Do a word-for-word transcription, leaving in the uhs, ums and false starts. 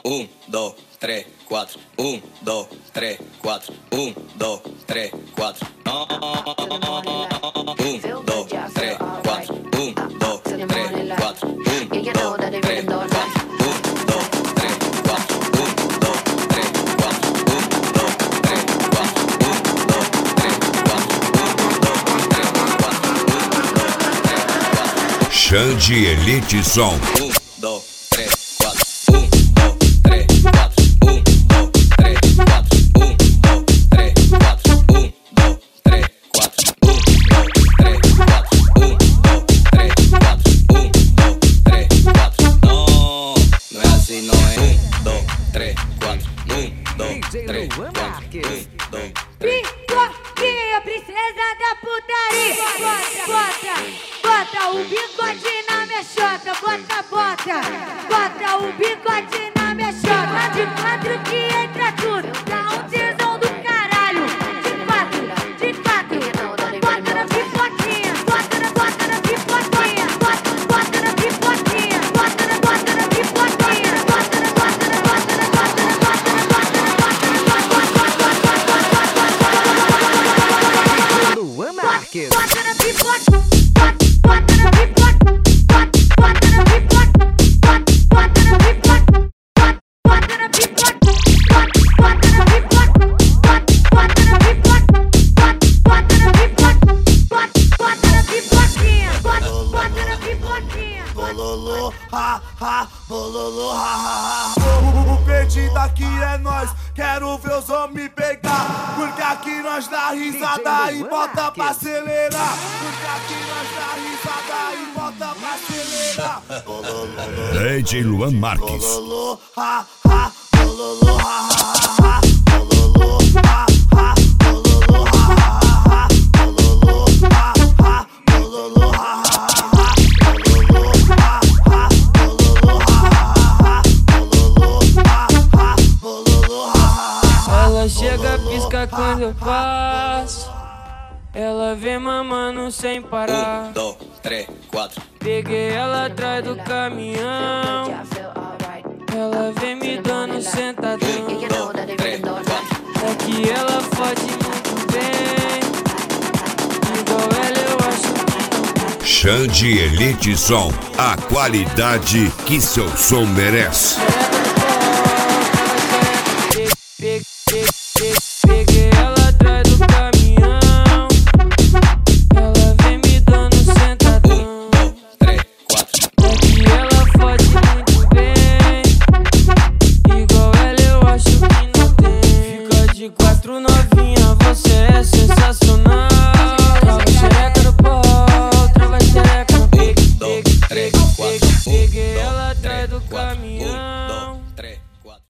Um, dois, três, quatro. Um, dois, três, quatro. Um, dois, três, quatro. Um, dois, três, quatro. Um, dois, três, quatro. Um, dois, três, quatro. Um, dois, três, quatro. Um, dois, três, quatro. Um, dois, três, quatro. Um, dois, três, quatro. Um, dois, três, quatro. Xande Elite Som. Um, dois, três, quatro. Um, dois, três, quatro. Um, dois, três, quatro. Um, dois, três, quatro. Um, dois, três, quatro. Um, dois, três, quatro. Um, dois, três, quatro. Um, dois, três, quatro. Não, não é assim, não é. Um, dois, três, quatro. Um, dois, três, quatro. Um, dois, três. Pipoquinha, princesa da putaria. Bota, bota, bota o bigode na minha chota. Bota, bota, bota o bigode na minha chota. De quatro que entra tudo, dá um tesão do caralho. De quatro, de quatro, bota na pipoquinha. Bota na, bota na pipoquinha. Bota, bota na pipoquinha. Bota na, bota na pipoquinha. Bota na, bota na, bota na, bota na, bota na, bota na, bota na, Luan Marques. bota na pipoquinha. Bota na pipoquinha. Bota na pipoquinha. Bota na pipoquinha. Bota na pipoquinha. Bota na pipoquinha. Bota na pipoquinha. Bota na pipoquinha. Bota na pipoquinha. Bota na pipoquinha. Bololô, ha, ha, bololô, ha, ha, ha. O pedido aqui é nós, quero ver os homens pegar. Porque aqui nós dá risada e bota pra acelerar. Porque aqui nós dá risada e bota pra acelerar. Bololô, D J Luan Marques. bololô, ha, ha, bololô, ha, ha, ha. Bololô, ha, ha, bololô, ha, ha, ha. Bololô, ha, ha, bololô, ha, ha, ha. Ela chega, pisca quando eu passo. Ela vem mamando sem parar. Um, dois, três, quatro. Peguei ela atrás do caminhão. Ela vem me dando sentadão. Um, dois, três, quatro. É que ela fode muito bem. Igual ela eu acho que Xande Elite Som. A qualidade que seu som merece. Pe- pe- pe- Peguei ela atrás do caminhão. Ela vem me dando sentadão. Um, dois, três, quatro. É que ela fode muito bem. Igual ela eu acho que não tem. Fica de quatro novinha, você é sensacional. Trava xereca no pau, trava xereca no pique. Um, dois, três, quatro. Um, Peguei